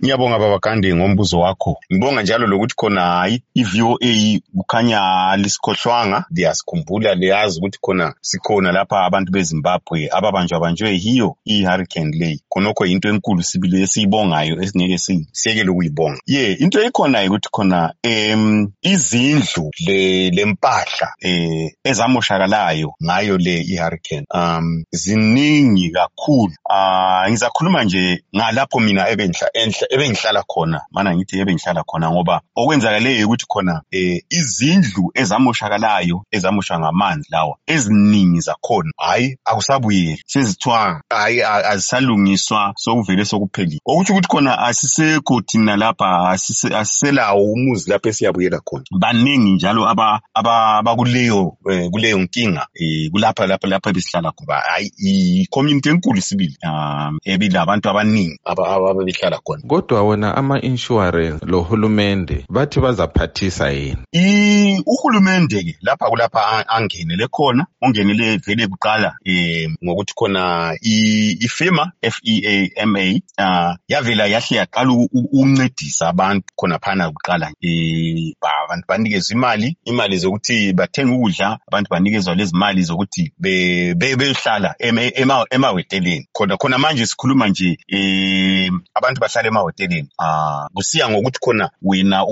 Ngiyabonga baba Gandhi ngombuzo wakho. Ngibonga njalo lokuthi khona hayi iVOA kukhanya lisikhohlwanga, liyasikhumbula liyazi ukuthi khona sikhona lapha abantu beZimbabwe ababanjwe hiyo i-hurricane le. Khonokho into enkulu sibili esiyibongayo esingeke siyekele ukuyibonga. Into ekhona ukuthi khona izindlu lempahla ezamoshakalayo ngayo le i-hurricane ziningi kakhulu. Ngizakhuluma nje ngalapho mina ebengihlala khona, mana ngithi ebengihlala khona ngoba okwenzakaleyo ukuthi khona izindlu ezamoshakalayo ezamoshwa ngamanzi lawa eziningi zakhona hayi akusabuyeli, sezithwa hayi azisalungiswa, sokuvele sokuphelile. Okuthi ukuthi khona asisekho thina lapha, asiselawo umuzi lapha esiyabuyela khona. Baningi njalo abakuleyo nkinga kulapha besihlala khona. Hayi i-community enkulu sibili ebile abantu abaningi ababehlala khona. Kodwa wona ama-insurance lohulumende bathi bazaphathisa yini? Uhulumende-ke kulapha angenele khona, ongenele vele kuqala ngokuthi khona ifema FEAMA yavela yahle yaqala ukuncedisa abantu khona phana kuqala. Abantu banikezwa imali zokuthi bathenga ukudla, abantu banikezwa lezi mali zokuthi behlala emahoteleni. Khona manje sikhuluma nje abantu bahlala emahoteleni. Kusiya ngokuthi khona wena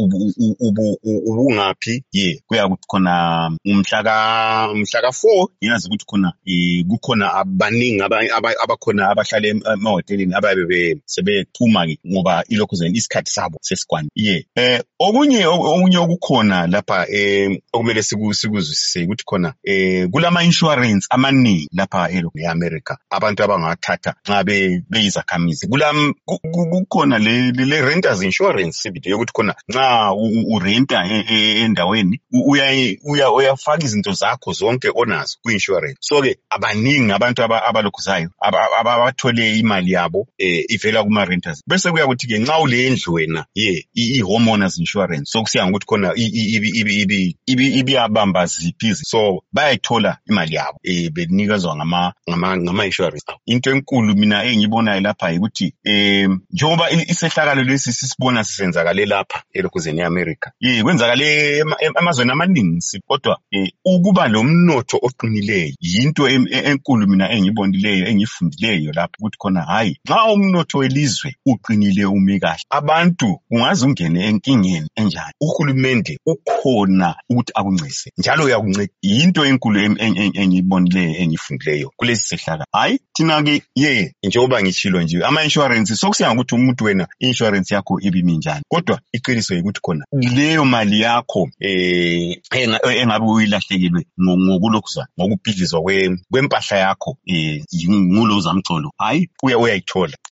ubungaphi. Kuya ukuthi khona umhlaka 4 ngiyazi ukuthi khona kukhona abaningi abakhona abahlala emahoteleni ababe sebethuma ke ngoba ilokho zen isikhathi sabo sesikwani. Okunye okukhona lapha okumele sikuzwisise ukuthi khona kulama insurance amaningi lapha eAmerica abantu abangathatha nxa beyizakhamizi. Kukhona le renters insurance sibili yokuthi khona nxa urenta endaweni uyafaka izinto zakho zonke onazo ku-insurance. So ke abaningi abantu abalokhuzayo abathole imali yabo ivela kuma-renters. Bese kuya ukuthi ke nxa ule ndlu wena i-homeowners insurance, so kusiya ngokuthi khona ibiyabamba ziphi, so bayayithola imali yabo benikezwa ngama-insurance. Into enkulu mina engiyibonayo lapha ukuthi njengoba isehlakalo lesi sisibona sisenzakale lapha elokhuzeni eAmerica, kwenzakale emazweni amaningi, kodwa ukuba lo mnotho oqinileyo yinto enkulu mina engiyibonileyo engiyifundileyo lapha ukuthi khona hayi nxa umnotho welizwe uqinile ume kahle, abantu ungaze ungene enkingeni enjani, uhulumende ukhona ukuthi akuncise njalo uyakunceda. Yinto enkulu engiyibonileyo engiyifundileyo kulesi sehlakalo. Hayi thina ke njengoba ngitshilo nje ama-insurance sokusiya ngokuthi umuntu wena insurance yakho ibimi njani, kodwa iqiniso ukuthi khona leyo mali yakho engabe uyilahlekelwe ngokulokhuza ngokubhidlizwa kwempahla yakho ngulo zamcolo, hayi uyayithola.